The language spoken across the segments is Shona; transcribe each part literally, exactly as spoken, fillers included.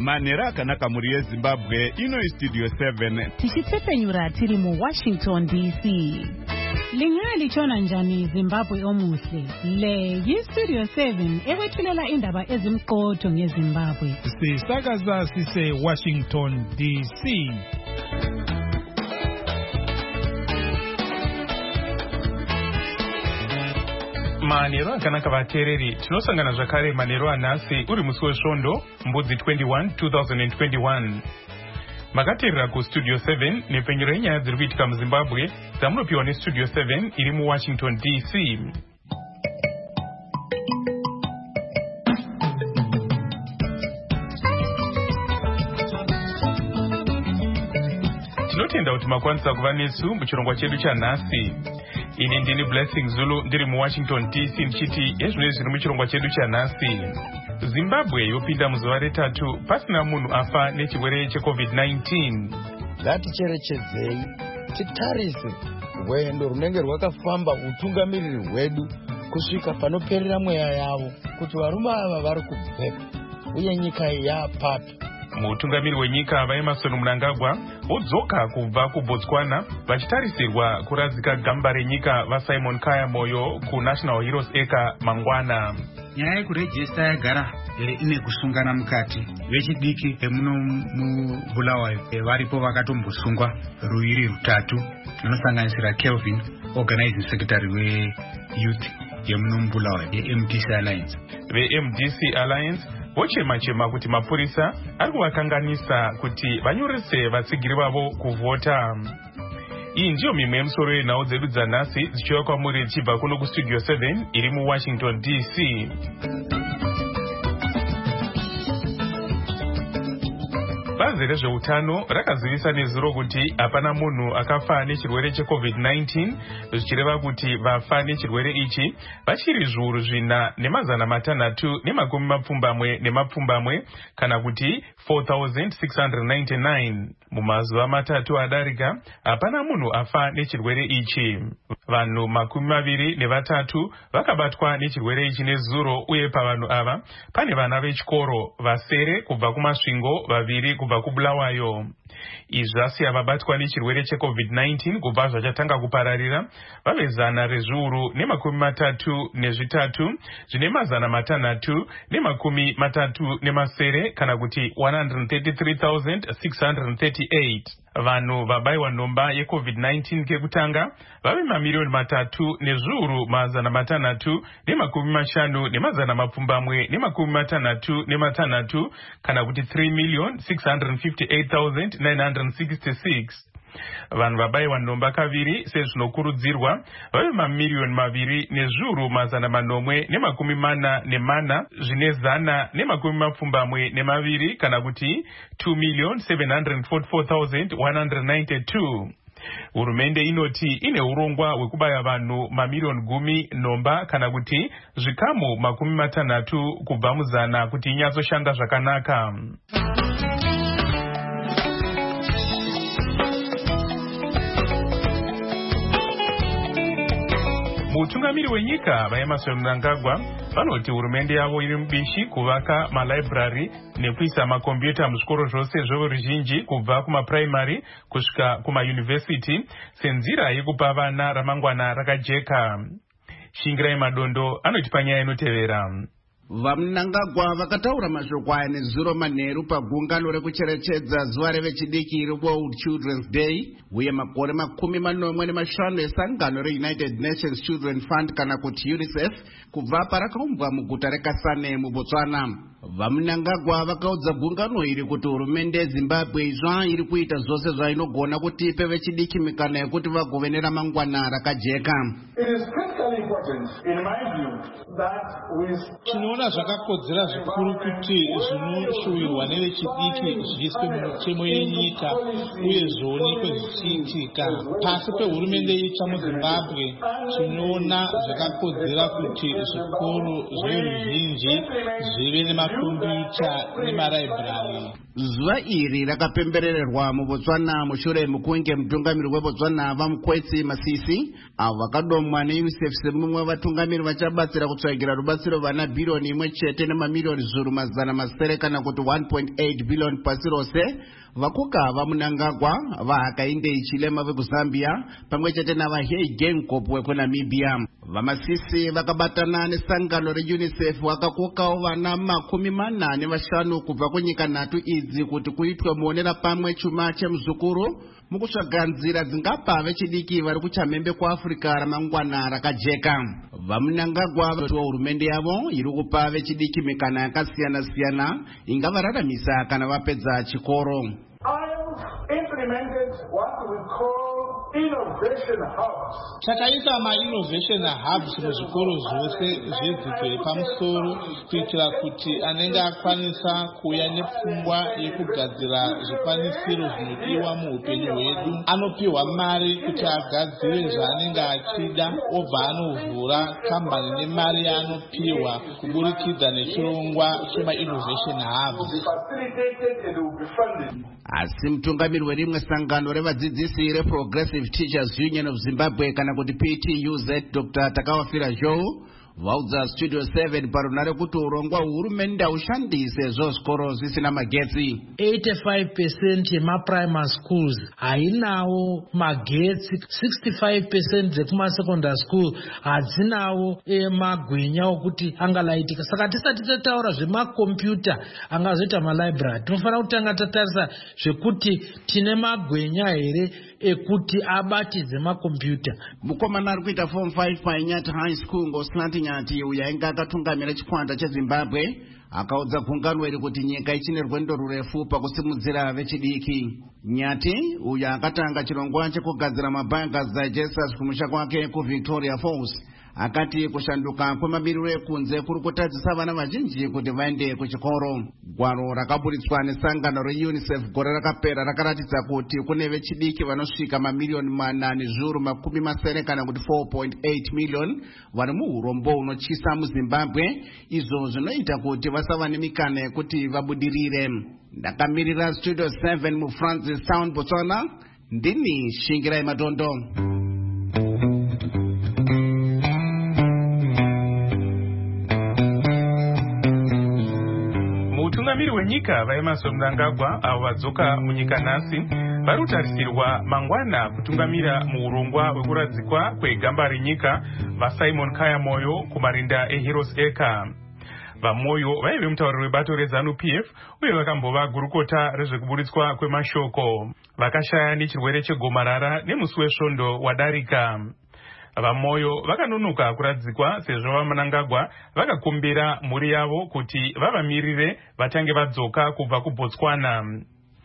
Manera akanaka muri yeZimbabwe ino Studio seven. Tichitsepenyura tiri mu Washington D C. Lingali chona njani Zimbabwe omuhle. Le yi Studio seven ekwethulela indaba ezimqotho ngeZimbabwe. Sisakaza sise Washington D C. Manero akanaka vateereri tinosangana zvakare manero anhasi uri musi wesvondo mbudzi twenty-one two thousand twenty-one. Makateerera kustudio seven nepenyero yenyaya dziri kuitika muZimbabwe dzamunopiwa nestudio seven iri muWashington D C. Tinotenda kuti makwanisa kuva nesu muchirongwa chedu chanhasi. Ini ndini Blessing Zulu ndiri muWashington D C ndichiti ezvino zviri muchirongwa chedu chanhasi. Zimbabwe yopinda muzuva retatu pasina munhu afa nechirwere checovid nineteen. Ngaticherechedzei titarise rwendo runenge rwakafamba utungamiriri hwedu kusvika panoperera mweya yavo kuti varume ava vari kubvepa uye nyika yapapi. Mutungamiri wenyika vaEmmerson Mnangagwa vodzoka kubva kuBotswana vachitarisirwa kuradzika gamba renyika vaSimon Kaya Moyo kuNational Heroes Acre mangwana. Nyaya yekurejista yagara ine kusungana mukati. Vechidiki emuno muBulawayo varipo vakatombosungwa ruiri rutatu runosanganisira Kelvin, organizing secretary weYouth yemuno muBulawayo yeM D C Alliance. VeM D C Alliance vochema chema kuti mapurisa ari kuvakanganisa kuti vanyorese vatsigiri vavo kuvhota. Iyi ndiyo mimwe yemusoro yenhau dzedu dzanhasi dzichiuya kwamuri dzichibva kuno kustudio seven iri muWashington D C. Bazi rezveutano rakazivisa nezuro kuti hapana munhu akafa nechirwere checovid nineteen, zvichireva kuti vafa nechirwere ichi vachiri zviuru zvina nemazana matanhatu nemakumi mapfumbamwe nemapfumbamwe kana kuti four thousand six hundred ninety-nine. Mumazuva matatu adarika hapana munhu afa nechirwere ichi. Vanhu makumi maviri nevatatu vakabatwa nechirwere ichi nezuro, uye pavanhu ava pane vana vechikoro vasere kubva kumasvingo, vaviri kubva kuBulawayo. Izvi zvasiya vabatwa nechirwere checovid nineteen kubva zvachatanga kupararira vave zana rezviuru nemakumi matatu nezvitatu zvine mazana matanhatu nemakumi matatu nemasere kana kuti one hundred thirty-three thousand six hundred thirty-eight. Vanhu vabayiwa nhomba yecovid nineteen kekutanga vave mamiliyoni matatu nezviuru mazana matanhatu nemakumi mashanu nemazana mapfumbamwe nemakumi matanhatu nematanhatu kana kuti three million six hundred fifty-eight thousand nine hundred sixty-six. Vanhu vabayiwa nhomba kaviri sezvinokurudzirwa vave mamiliyoni maviri nezviuru mazana manomwe nemakumi mana nemana zvine zana nemakumi mapfumbamwe nemaviri kana kuti two million seven hundred forty-four thousand one hundred ninety-two. Hurumende inoti ine urongwa hwekubaya vanhu mamiliyoni gumi nhomba kana kuti zvikamu makumi matanhatu kubva muzana kuti inyatsoshanda zvakanaka. Mutungamiri wenyika vaEmmerson Mnangagwa vanoti hurumende yavo iri mubishi kuvaka malibrary nekuisa makombiyuta muzvikoro zvose zveruzhinji kubva kumapuraimari kusvika kumayunivhesiti senzira yekupa vana ramangwana rakajeka. Shingirai Madondo anoti panyaya inotevera. VaMnangagwa vakataura mashoko aya nezuro manheru pagungano rekucherechedza zuva revechidiki reWorld Children's Day uye makore makumi manomwe nemashanu esangano reUnited Nations Children Fund kana kuti UNICEF kubva parakaumbwa muguta reKasane muBotswana. VaMnangagwa vakaudza gungano iri kuti hurumende yeZimbabwe izva iri kuita zvose zvainogona kuti ipe vechidiki mikana yekuti vagove neramangwana rakajeka. Tinoona zvakakodzera zvikuru kuti zvinoshuwirwa nevechidiki zviiswe mumutemo yenyika uye zvionekwe zvichiitika. Pasi pehurumende itsva muZimbabwe tinoona zvakakodzera kuti zvikoro zveruzhinji zvive nemakombiyuta nemalibrary. zuva iri rakapembererwa muBotswana mushure mekunge mutungamiri weBotswana vaMukwetsi Masisi avo vakadomwa neUNICEF semumwe vatungamiri vachabatsira kutsvagira rubatsiro vana bhirioni imwe chete nemamiliyoni zviuru mazana masere kana kuti one point eight billion pasi rose. Vakuka vaMunangagwa, vaHakainde Hichilema vekuZambia pamwe chete navaHei Geingob wekunamibia. VaMasisi vakabatana nesangano reUNICEF vakakokawo vana makumi mana nevashanu kubva kunyika nhatu idzi kuti kuitwe muonera pamwe chuma chemuzukuru mukutsvaga nzira dzingapa vechidiki vari kuchamhembe kuAfrica ramangwana rakajeka. VaMunangagwa vati hurumende yavo iri kupa vechidiki mikana yakasiyana siyana ingavararamisa kana vapedza chikoro. Implemented what we call innovation hubs. Takaita ma innovation hubs muzvikoro zvose zvedzidzo yepamusoro kuitira kuti anenge akwanisa kuuya nepfungwa yekugadzira zvikwanisiro zvinodiwa muupenyu hwedu anopiwa mari kuti agadzire zvaanenge achida obva anovhura kambani nemari yaanopiwa kuburikidza nechirongwa chema innovation hubs. Asi mutungamiri werimwe sangano revadzidzisi reProgressive Teachers Union of Zimbabwe kana kuti P T U Z Doctor Takawafira Joe vaudza Studio seven parunare kuti urongwa hurumende ushandise zvikoro zvisina magetsi. eighty-five percent yemaprimary schools hainawo magetsi, sixty-five percent dzekumasecondary school hadzinawo magwinya okuti angalaitika. Saka tisati tataura zvemakombiyuta angazoita malibrary tinofanira kutanga tatarisa zvekuti tine magwinya here ekuti abatidze makombiyuta. Mukomana ari kuita form five paInyati High School ngoSlanti Nyati uyo ainge akatungamira chikwata cheZimbabwe akaudza gungano iri kuti nyika ichine rwendo rurefu pakusimudzira vechidiki. Nyati uyo akatanga chirongwa chekugadzira mabiogas digesters kumusha kwake kuVictoria Falls akati kushanduka kwemamiriro ekunze kuri kutadzisa vana vazhinji kuti vaende kuchikoro. Gwaro rakaburitswa nesangano reUNICEF gore rakapera rakaratidza kuti kune vechidiki vanosvika mamiliyoni mana nezviuru makumi masere kana kuti four point eight million vari muurombo unochisa muZimbabwe, izvo zvinoita kuti vasava nemikana yekuti vabudirire. Ndakamirira Studio seven muFrancis Town Botswana, ndini Shingirai Matondo. Mutungamiri wenyika vaEmmerson Mnangagwa avo vadzoka munyika nhasi vari kutarisirwa mangwana kutungamira muurongwa hwekuradzikwa kwegamba renyika vaSimon Kaya Moyo kumarinda eHeroes Acre. VaMoyo vaive mutauriri webato reZANU P F uye vakambova gurukota rezvekuburitswa kwemashoko. Vakashaya nechirwere chegomarara nemusi wesvondo wadarika. VaMoyo vakanonoka kuradzikwa sezvo vaMnangagwa vakakumbira mhuri yavo kuti vavamirire vatange vadzoka kubva kuBotswana.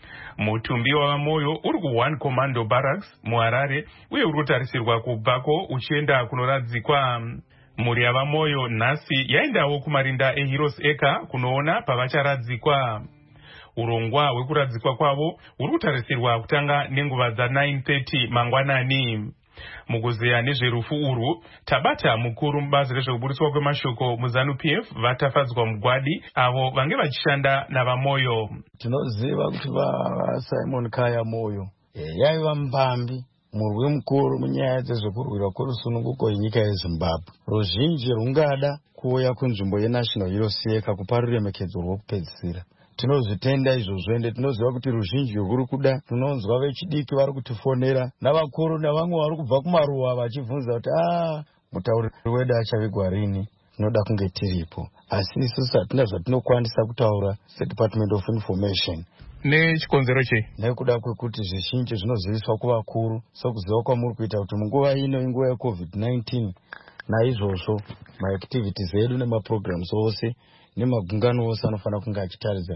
Mutumbi wavaMoyo uri kuOne Commando Barracks muHarare uye uri kutarisirwa kubvako uchienda kunoradzikwa. Mhuri yavaMoyo nhasi yaendawo kumarinda eHeroes Acre kunoona pavacharadzikwa. Urongwa hwekuradzikwa kwavo uri kutarisirwa kutanga nenguva dza-nine thirty mangwanani. Mukuzeya nezverufu urwu tabata mukuru mubazi rezvekuburitswa kwemashoko muZANU P F vatafadzwa mugwadi avo vange vachishanda navaMoyo. Tinoziva kuti vaSimon Kaya Moyo yaiva mbambi murwi mukuru munyaya dzezvekurwirwa kwerusununguko yenyika yeZimbabwe. Ruzhinji rungada kuuya kunzvimbo yeNational Heroes Acre kupa ruremekedzo rwokupedzisira. Tinozvitenda izvozvo ende tinoziva kuti ruzhinji rwuri kuda. Tinonzwa vechidiki vari kutifonera navakuru navamwe vari kubva kumaruwa vachibvunza kuti ah mutauriri wedu achavigwa rini, tinoda kunge tiripo. Asi isusu hatina zvatinokwanisa kutaura seDepartment of Information. Nechikonzero chei? Nekuda kwekuti zvizhinji zvinoziviswa kuvakuru, sokuziva kwamuri kuita kuti munguva ino inguva yeCovid nineteen naizvozvo maactivities edu nemaprograms ose nemagungano ose anofanira kunge achitaridza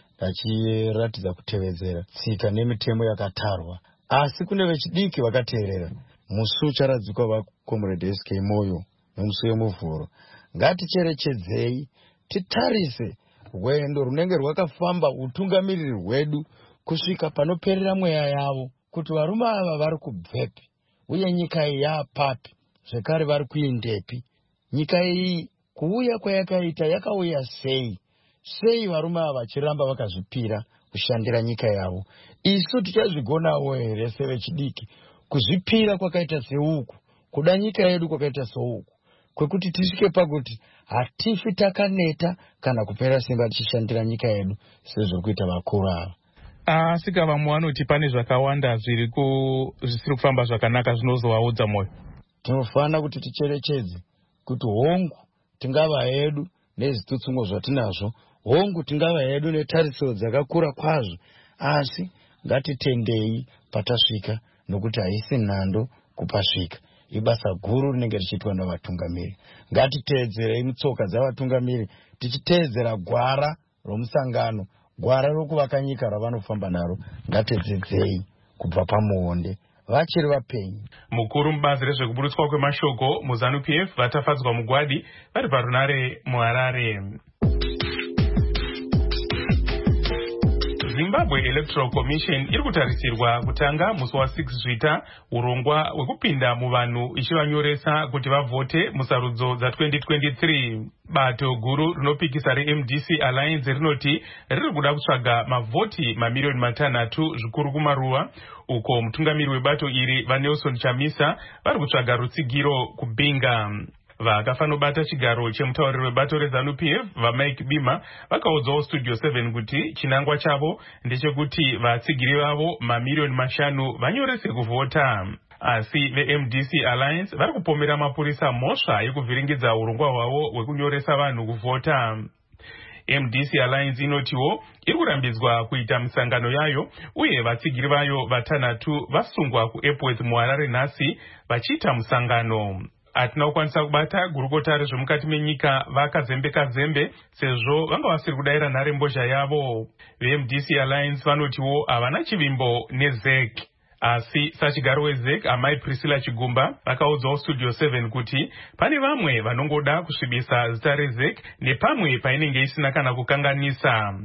achiratidza kutevedzera tsika nemitemo yakatarwa. Asi kune vechidiki vakateerera. Musi ucharadzikwa vaComrade S K Moyo nemusi wemuvhuro. Ngaticherechedzei titarise rwendo runenge rwakafamba utungamiriri hwedu kusvika panoperera mweya yavo kuti varume ava vari kubvepi uye nyika iyi yapapi zvekare vari kuindepi. Nyika iyi kuuya kwayakaita yakauya sei? Sei varume ava vachiramba vakazvipira kushandira nyika yavo. Isu tichazvigonawo here sevechidiki kuzvipira kwakaita seuku, kuda nyika yedu kwakaita souku, kwekuti tisvike pakuti hatifi takaneta kana kupera simba tichishandira nyika yedu sezviri kuita vakuru ava. Asika vamwe vanoti pane zvakawanda zviri zvisiri kufamba zvakanaka zvinozovaudza moyo. Tinofanira kuti ticherechedze kuti hongu tingava hedu nezvitutsungo zvatinazvo, hongu tingava hedu netarisiro dzakakura kwazvo, asi ngatitendei patasvika, nokuti haisi nhando kupasvika. Ibasa guru rinenge richiitwa navatungamiri. Ngatiteedzerei mutsoka dzavatungamiri tichiteedzera gwara romusangano, gwara rokuvaka nyika ravanofamba naro. Ngatidzidzei kubva pamuonde vachiri vapenyu. Mukuru mubazi rezvekuburutswa kwemashoko muZANU P F vatafadzwa mugwadi vari parunare muHarare. Zimbabwe Electoral Commission iri kutarisirwa kutanga musi wa six Zvita urongwa hwekupinda muvanhu ichivanyoresa kuti vavhote musarudzo dza twenty twenty-three. Bato guru rinopikisa reM D C Alliance rinoti riri kuda kutsvaga mavhoti mamiliyoni matanhatu zvikuru kumaruva, uko mutungamiri webato iri vaNelson Chamisa vari kutsvaga rutsigiro kubinga. Vakafanobata chigaro chemutauriri webato reZANU P F vaMike Bima vakaudzawo Studio seven kuti chinangwa chavo ndechekuti vatsigiri vavo mamiliyoni mashanu vanyorese kuvhota. Asi veM D C Alliance vari kupomera mapurisa mhosva yekuvhiringidza urongwa hwavo hwekunyoresa vanhu kuvhota. M D C Alliance inotiwo iri kurambidzwa kuita misangano yayo, uye vatsigiri vayo vatanhatu vasungwa kuEpworth muHarare nhasi vachiita musangano. Atina kukwanisa kubata gurukota rezvemukati menyika vakazembeka zembe sezvo vanga vasiri kudayira nhare mbozha yavo. veM D C Alliance vanotiwo havana chivimbo neZ E C. Asi sachigaro weZ E C amai Priscilla Chigumba vakaudzawo Studio seven kuti pane vamwe vanongoda kusvibisa zita reZ E C nepamwe painenge isina kana kukanganisa.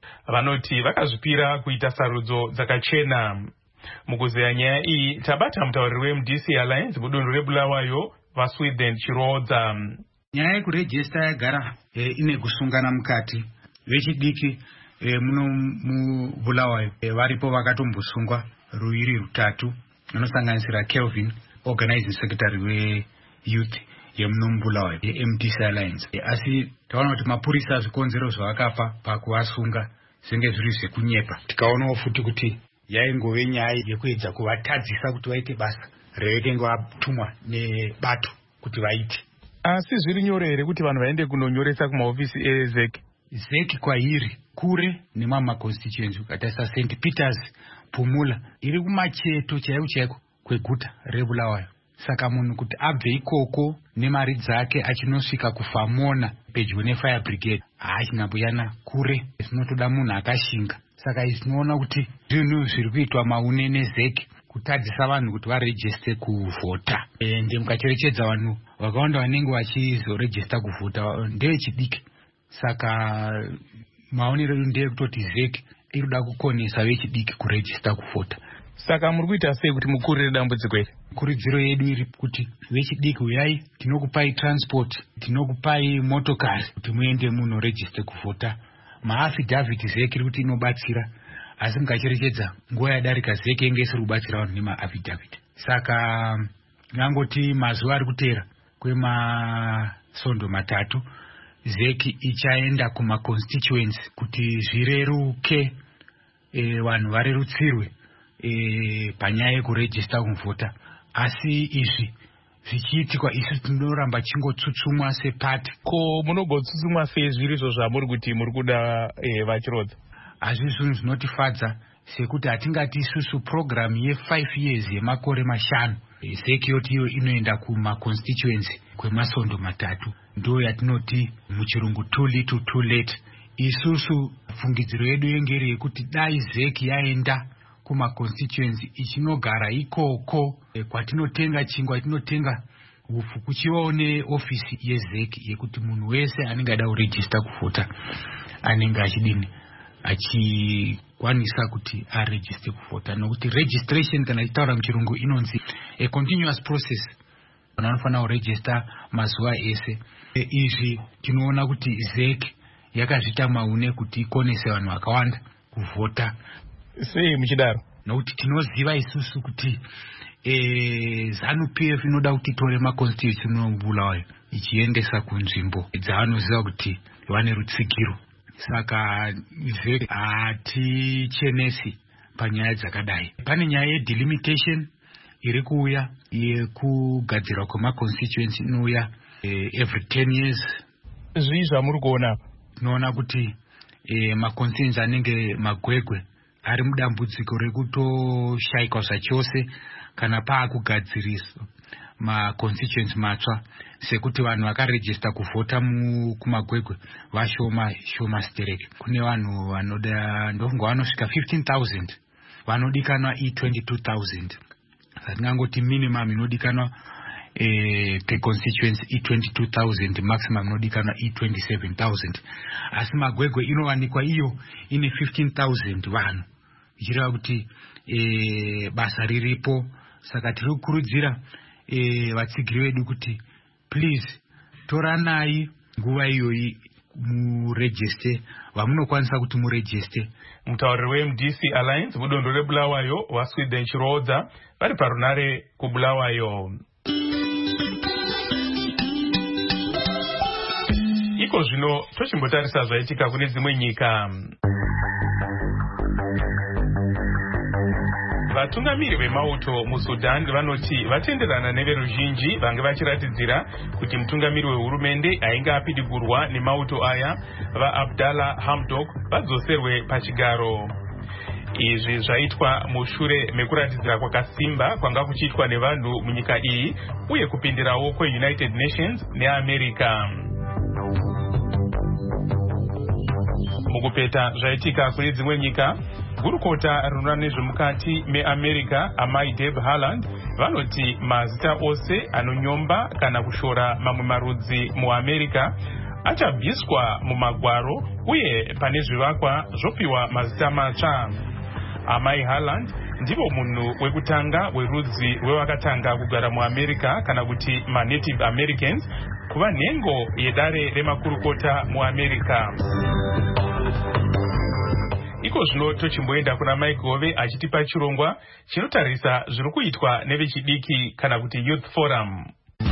Vanoti vakazvipira kuita sarudzo dzakachena. Mukuzeya nyaya iyi tabata mutauriri weM D C Alliance mudunhu reBulawayo vaSweden Chirodza. Nyaya yekurejista yagara e, ine kusungana mukati. Vechidiki e, muno muBulawayo e, varipo vakatombosungwa ruiri rutatu vanosanganisira Kelvin, organizing secretary weYouth yemuno muBulawayo yeM D C Alliance. E, asi taona kuti mapurisa zvikonzero zvavakapa pakuvasunga zvinge zviri zvekunyepa. Tikaonawo futi kuti yaingove nyaya yekuedza kuvatadzisa kuti vaite basa revekenge vatumwa nebato kuti vaite. Asi zviri nyore here kuti vanhu vaende kunonyoresa kumahofisi eZ E C? Z E C kwairi kure nemama constituency ukatarisa Saint Peters Pumula iri kumacheto chaiko chaiko kweguta reBulawayo. Saka munhu kuti abve ikoko nemari dzake achinosvika kuFamona pedyo neFire Brigade haachingambuyana kure, zvinotoda munhu akashinga. Saka izvinoona kuti zvinhu zviri kuitwa maune neZ E C kutadzisa vanhu kuti varejiste kuvhota. Ende mukacherechedza vanhu vakawanda vanenge vachizorejista kuvhota ndevechidiki. Saka maonero ndeyekutoti Z E C iri kuda kukonesa vechidiki kurejista kuvhota. Saka muri kuita sei kuti mukurire dambudziko iri? Kurudziro yedu iri kuti vechidiki uyai, tinokupai transport, tinokupai motokari kuti muende munorejiste kuvhota. Maafidhavhiti Z E C iri kuti inobatsira, asi mukacherechedza nguva yadarika Z E C yenge isiri kubatsira vanhu nemaafidhavhiti. Saka ngangoti mazuva ari kuteera kwemasondo matatu Z E C ichaenda kumaconstituency kuti zvireruke, e, vanhu varerutsirwe e, panyaya yekurejista kuvhota. Asi izvi zvichiitikwa isu tinoramba chingotsutsumwa sepati. Ko munogotsutsumwa sei zviri izvo zvamuri kuti muri kuda e, vachirodza? Hazvi zvinhu zvinotifadza sekuti hatingati isusu program ye five years yemakore mashanu Z E C yoti iyo inoenda kumaconstituency kwemasondo matatu. Ndo yatinoti muchirungu too little too late. Isusu fungidziro yedu yengeri yekuti dai Z E C yaenda kumaconstituency ichinogara ikoko e, kwatinotenga chingwa kwatinotenga ufu kuchivawo neofisi yeZ E C yekuti munhu wese anenge ada kurejista kuvhota anenge achidini achikwanisa kuti arejiste kuvhota, nokuti registration kana ichitaura muchirungu inonzi a continuous process. Vanhu vanofanira kurejista mazuva ese. E, izvi tinoona kuti Z E C yakazvita maune kuti ikonese vanhu vakawanda. kuvhota. Sei muchidaro? Nokuti tinoziva isusu kuti eh ZANU-P F inoda kuti tore maconstitution ombulawayo ichiendesa kunzvimbo dzaanoziva kuti vane rutsigiro. Saka zve hatichenesi panyaya dzakadai. Pane nyaya yedelimitation iri kuuya yekugadzirwa kwemaconstituency inouya every ten years. Zvii zvamuri kuona apa? Tinoona kuti maconstituency anenge magwegwe ari mudambudziko rekutoshaikwa zvachose kana paakugadziriswa maconstituency matsva, sekuti vanhu vakarejista kuvhota kumagwegwe vashoma shoma stereke. Kune vanhu vanoda ndongo vanosvika fifteen thousand vanodikanwa i twenty-two thousand. Satingangoti minimum inodikanwa eh per constituency i twenty-two thousand, maximum inodikanwa i twenty-seven thousand. Asi magwegwe inowanikwa iyo ine fifteen thousand vanhu. Ichireva kuti eh basa riripo. Saka tiri kukurudzira eh vatsigiri vedu kuti please toranai nguva iyoyi muregister vamunokwanisa kuti muregister. Mutauriri we M D C Alliance mudondo reBulawayo waSweden Chirodza vari parunare kuBulawayo. Iko zvino tochimbotarisa zvaitika kune dzimwe nyika. Vatungamiri vemauto muSudan vanoti vatenderana neveruzhinji vange vachiratidzira kuti mutungamiri wehurumende ainge apidigurwa nemauto aya vaAbdallah Hamdok vadzoserwe pachigaro. Izvi zvaitwa mushure mekuratidzira kwakasimba kwanga kuchiitwa nevanhu munyika iyi uye kupindirawo kweUnited Nations neAmerica. Mukupeta zvaitika kune dzimwe nyika, gurukota rinoona nezvemukati meAmerica amai Deb Haaland vanoti mazita ose anonyomba kana kushora mamwe marudzi muAmerica achabviswa mumagwaro uye pane zvivakwa zvopiwa mazita matsva. Amai Haaland ndivo munhu wekutanga werudzi rwevakatanga kugara muAmerica kana kuti maNative Americans kuva nhengo yedare remakurukota muAmerica. Iko zvino tochimboenda kuna Mike Gove achitipa chirongwa chinotarisa zviri kuitwa nevechidiki kana kuti Youth Forum.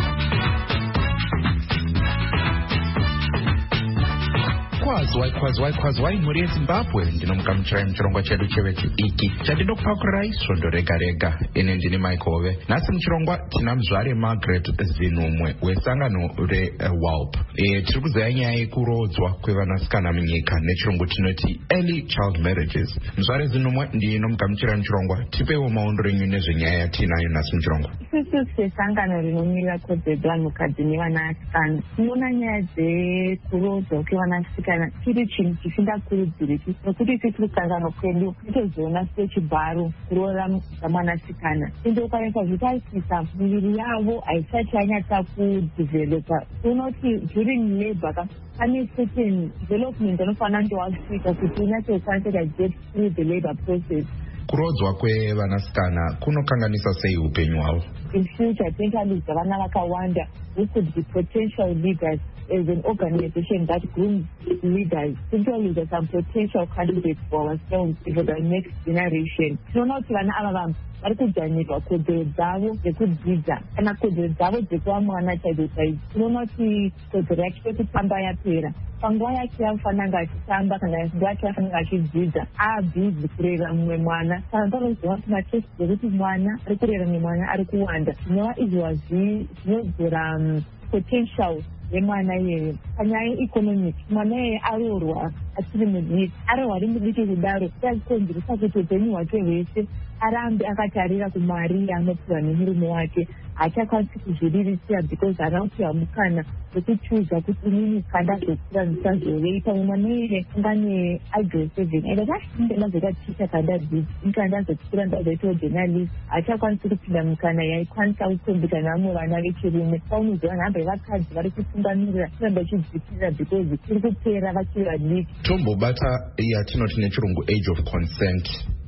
Kwazwai kwazwai kwazwai mhuri yeZimbabwe, ndinomukamuchirai muchirongwa chedu chevechidiki chatinopakurai svondo rega rega. Ine ndini Mike Gove. Nhasi muchirongwa tina muzvare Margaret Zinumwe wesangano reWALP. E, tiri kuzeya nyaya yekurodzwa kwevanasikana munyika nechirungu tinoti early child marriages. Muzvare Zinumwe ndinomukamuchirai muchirongwa, tipewo maondo enyu nezvenyaya yatinayo nhasi muchirongwa. Isusu sesangano rinomirira kodzero vanhukadzi nevanasikana tinoona nyaya dzekurodzwa kwevanasikana chiri chinhu chisingakurudziriki, nokuti tiri kusangano kwedu titozoona sechibharo kuroora dzamwanasikana ende ukaisa zvitaisisa miviri yavo haisati yanyatsa kudhivhelopa. Unoti during labor pane certain development anofanira kuti wasvika kuti unyatsokwanisa get through the labor process. Kurodzwa kwevanasikana kunokanganisa sei upenyu hwavo? In future tingaludza vana vakawanda who could be potential leaders as an organization that grooms leaders. Tingaludza some potential candidates for ourselves for the next generation. Tinoona kuti vana ava vanhu vari kudzvanirwa kodzero dzavo dzekudzidza kana kodzero dzavo dzekuva mwana chaidzo chaidzo. Tinoona kuti kodzero yake yekutamba yapera. Panguva yake yafanira kunge achitamba kana nguva yake yafanira kunge achidzidza abhizi kurera mumwe mwana. Saka panozoona kuti matesti dzekuti mwana ari kurera mumwe mwana ari kuwanda. Zvinova izvozvi zvinodzora potential yemwana iyeye. Panyaya yeeconomic mwana iyeye aroorwa achiri mudiki, aroorwa ari mudiki kudaro chakonzeresa kuti upenyu hwake hwese arambe akatarira kumari yaanopiwa nemurume wake. Haachakwanisi kuzviriritira because anapiwa mukana wekuchuza kuti inini kandazokura ndisazovei. Pamwe mwana iyeye ungane agrade seven ende kashinde ndazoita ticha kandadzidzi ika ndazokura ndazoitawo journalist. Haachakwanisi kupinda mukana yaikwanisa kukombika nevamwe vana vechirume. Paunoziva nhamba yevakadzi vari kutungamirira kuramba vachidzikirira because tiri kupera vachiri vadiki. Tombobata yatinoti nechirungu age of consent.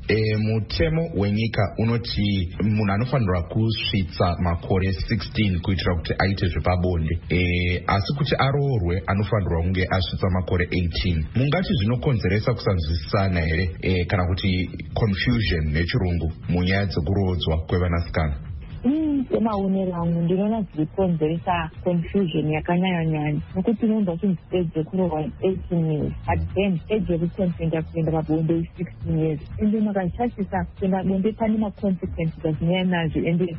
e, mutemo wenyika unoti munhu anofanirwa kusvitsa makore sixteen kuitira kuti aite zvepabonde, e, asi kuti aroorwe anofanirwa kunge asvitsa makore eighteen. Mungati zvinokonzeresa kusanzwisisana here e, kana kuti confusion nechirungu munyaya dzekurodzwa kwevanasikana? Semaonero angu ndinoona zvichikonzeresa confusion yakanyanya-nyanya nokuti unonzwa chinzi age yekuroorwa eighteen years but then age yekukonsenta kuenda pabonde is sixteen years ende makazvishatisa kuenda bonde pane maconsequences azinouya nazvo ende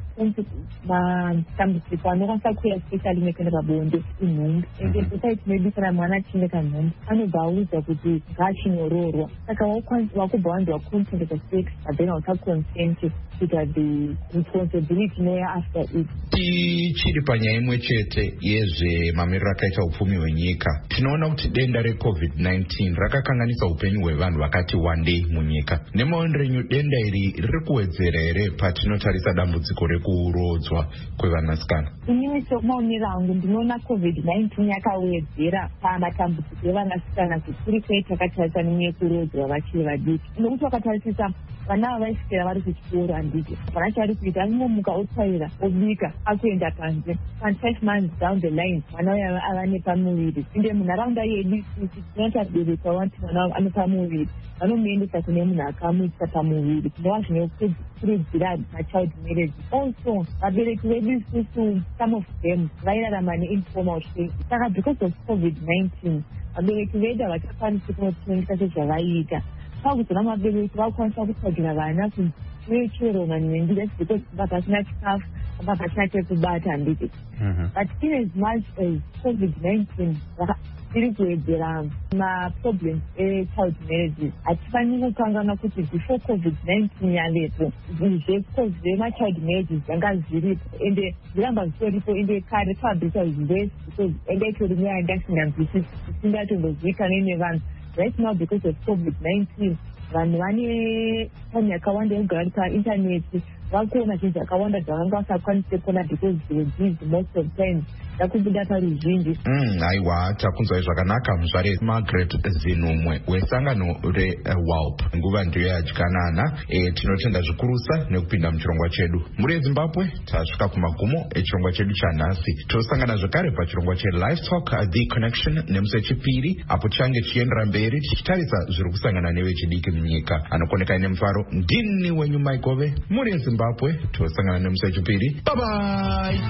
matambudziko anokwanisa kuuya especially nekuenda pabonde inhumbi ende society medu kana mwana achinge kanhumbi anobva audza kuti ngaachindoroorwa saka wakubva wanzi wakonsenta pasex but then hausaconsente kuita the responsibility inoya after it. Tichiri panyaya imwe chete yezvemamiriro akaita upfumi hwenyika, tinoona kuti denda recovid nineteen rakakanganisa upenyu hwevanhu vakati wandei munyika. Nemaonero enyu denda iri riri kuwedzera here patinotarisa dambudziko rekurodzwa kwevanasikana? Inini semaonero angu ndinoona covid nineteen yakawedzera pamatambudziko evanasikana zvikuru kwete takatarisa neyekurodzwa vachiri vadiki. Nokuti wakatarisisa vana vaisvikira vari kuchikoro handiti vana chaari kuita anomuka otwaira obika akuenda panze and five months down the line mwana uya ava nepamuviri ende munharaunda yedu tinoti abereki vanti mwana ane pamuviri vanomuendesa kune munhu akamuisa pamuviri tinova zvinokurudzira machild marriage. Also vabereki vedu isusu some of them vairarama neinformal state saka because of covid nineteen vabereki vedu havachakwanisi kunotengesa sezvavaiita pakuzona mabereki vakwanisa kutsvagira vana kunzi chero maningi that's because vakasina chikafu vakasina chekubata handiti but in as much as covid nineteen iri kuwedzera maproblems echild marriages hatifaniri kukangana kuti before covid nineteen yavepo zvemachild marriages zvanga zviripo ende zviramba zvitoripo ende kare pabvisa zvivesi because ende itori nyaya yandasinganzwisisi isingatongozvikanei nevanhu. Right now because of covid nineteen vanhu vane time yakawanda yekugara paintaneti vakuona zvinhu zvakawanda zvavanga vasakwanise kuona because they were busy most of the time ndakubuda paruzhinji. Aiwa, takunzwai zvakanaka muzvare Margaret Zinumwe wesangano rewalp. Nguva ndiyo yadyanana. E, tinotenda zvikurusa nekupinda muchirongwa chedu. Muri eZimbabwe tasvika kumagumo echirongwa chedu chanhasi. Tosangana zvakare pachirongwa cheLivetalk The Connection nemusi wechipiri apo change chiendera mberi tichitarisa zviri kusangana nevechidiki munyika. Anokoneka nemufaro ndini wenyu Maikove. Muri eZimbabwe tosangana nemusi wechipiri. Bye bye.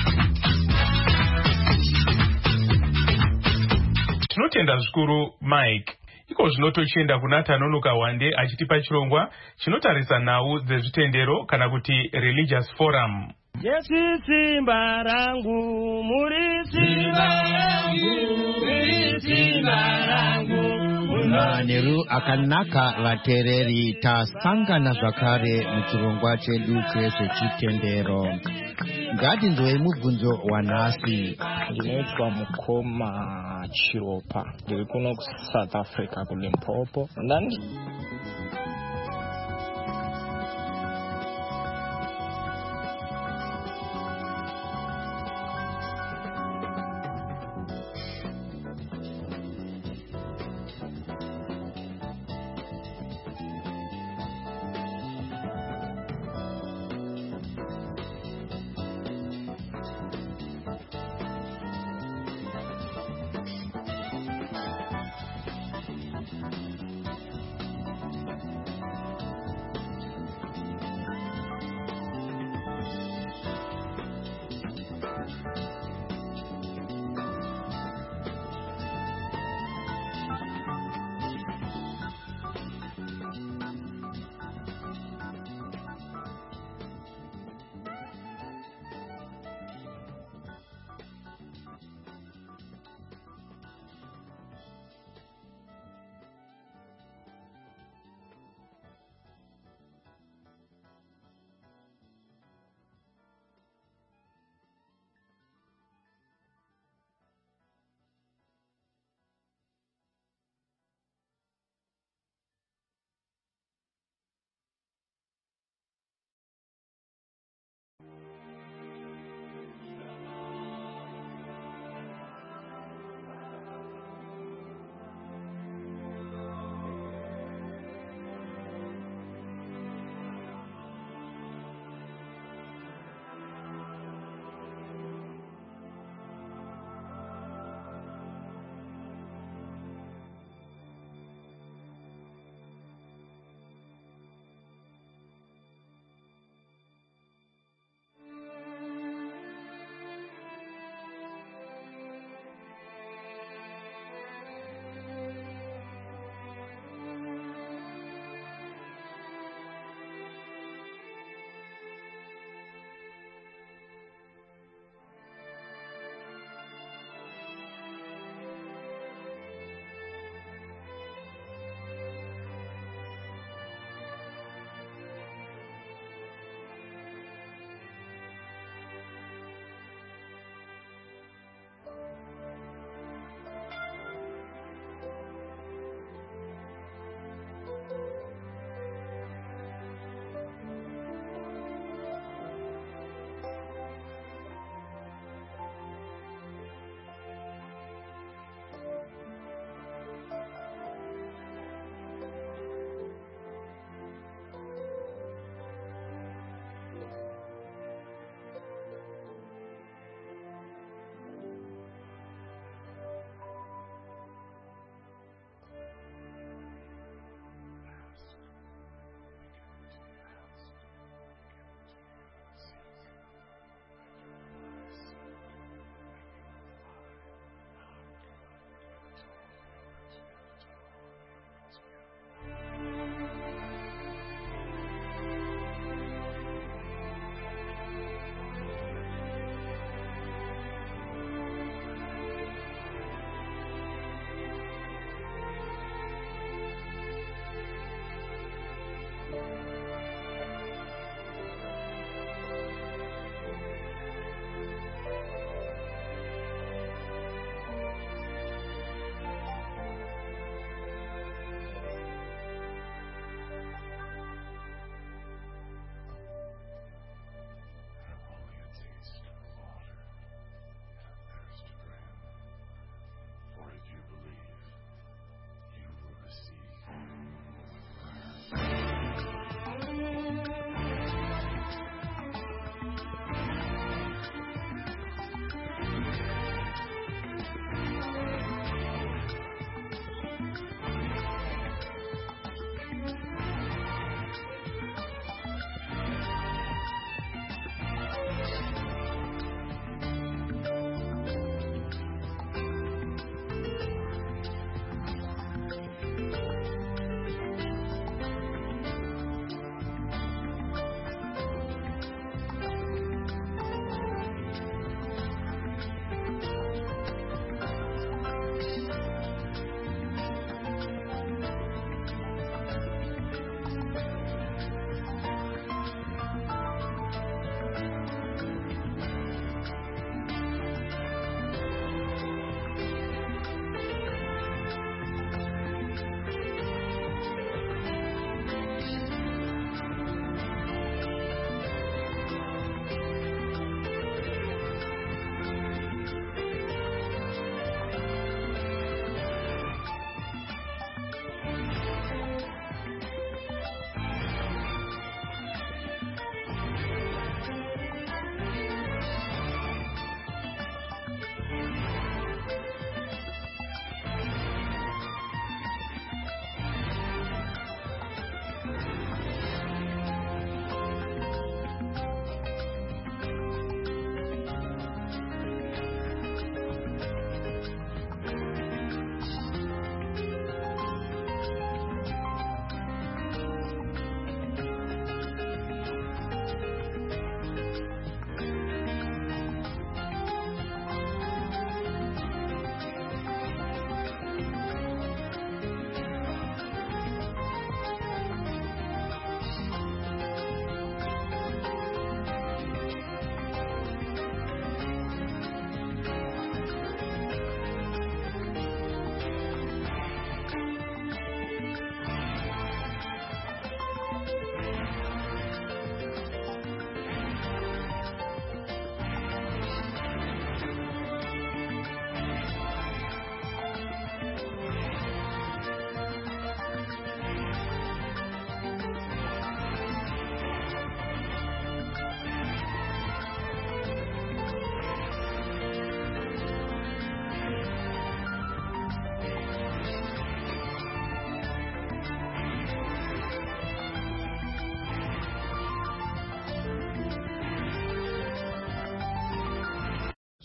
Tinotenda zvikuru Mike. Iko zvino tochienda kuna Tanonoka Wande achitipa chirongwa chinotarisa nhau dzezvitendero kana kuti religious forum. Yesu simba rangu, muri simba rangu, muri simba rangu. Maneru akanaka vatereri tasangana zvakare muchirongwa chedu chezvechitendero. Ngatinzwei mubvunzo wanhasi. Ndinoitwa Mukoma Chiropa, ndiri kuno kuSouth Africa kuLimpopo. Ndandi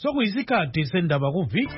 sokuyisikhathi sendaba kuviki.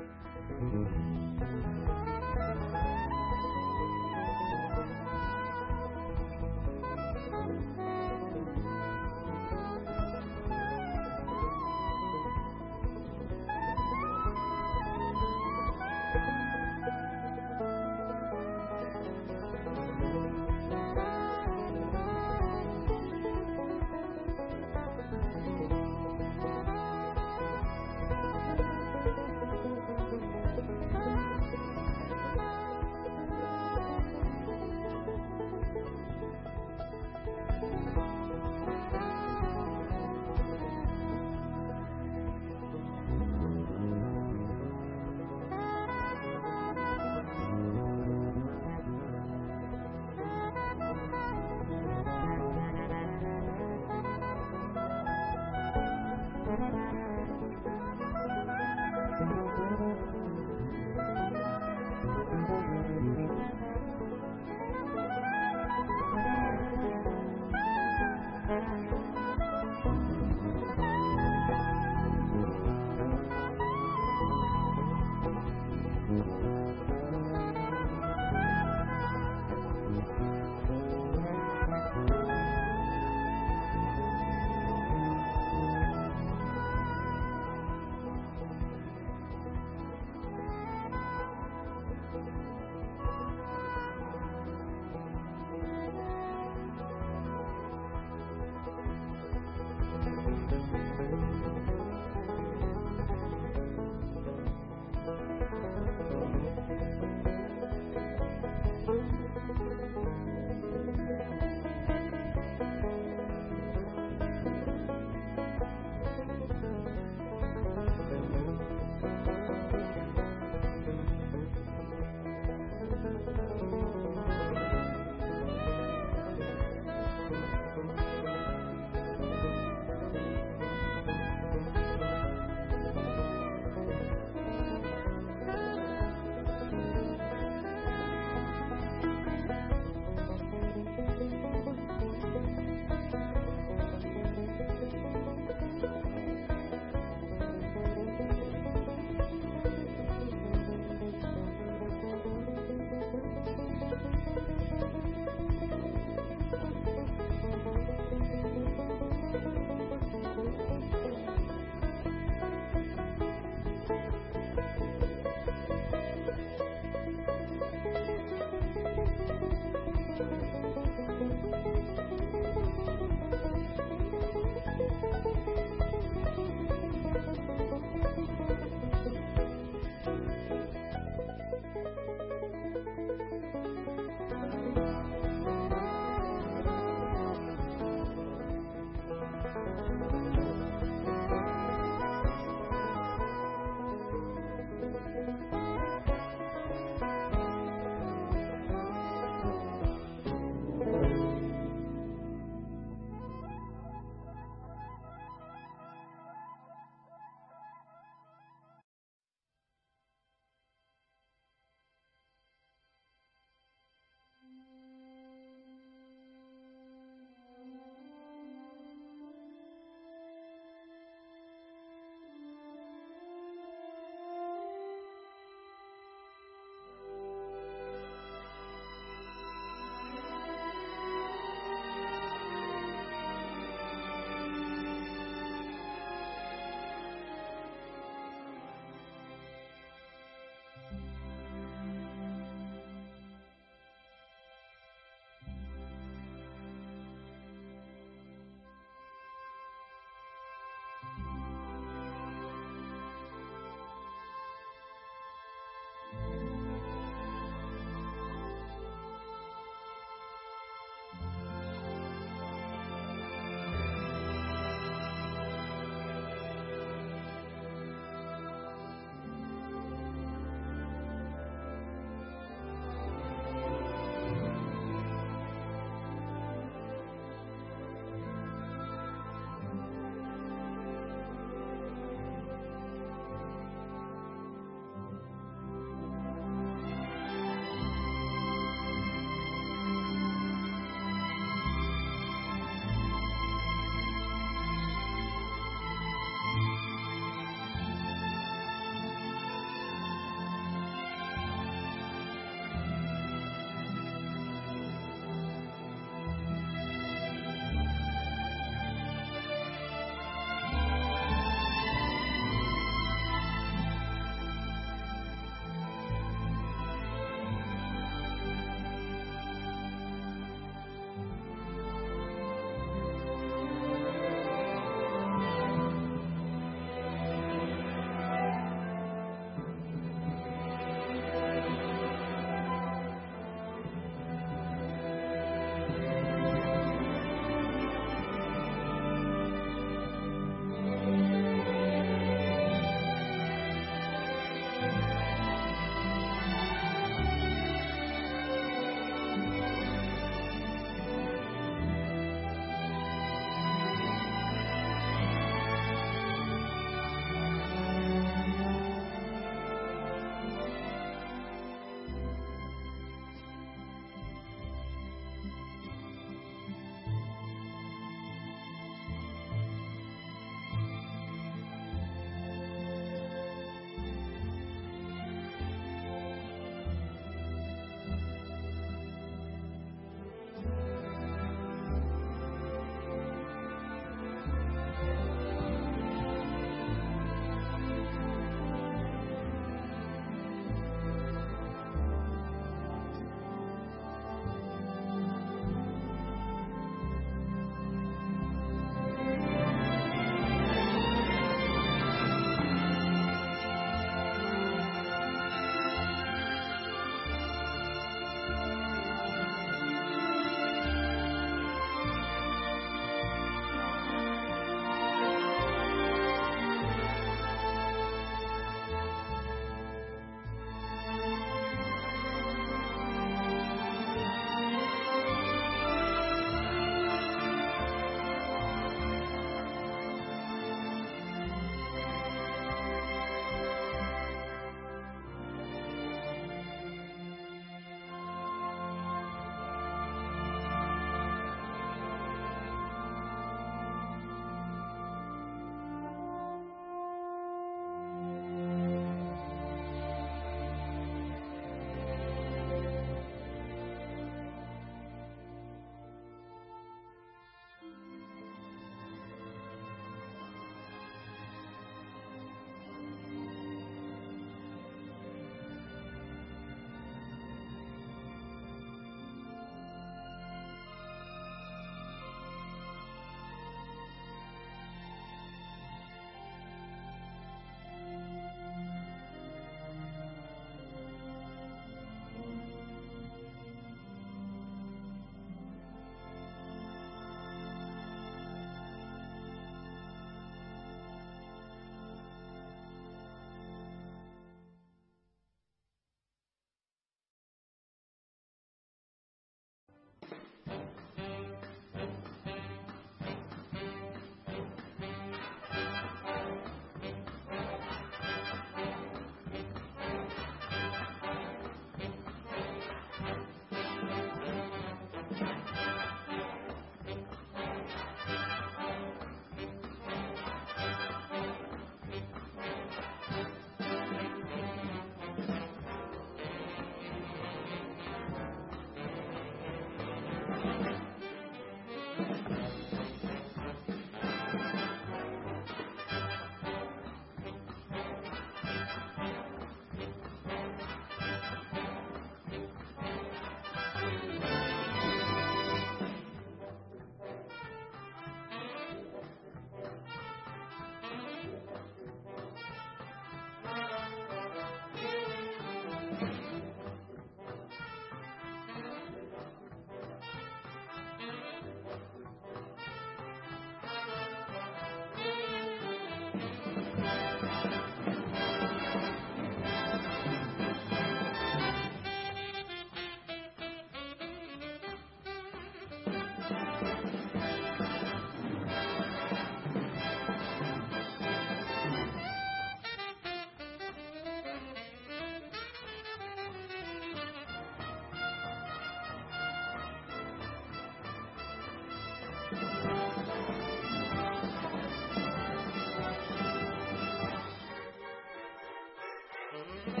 Thank you.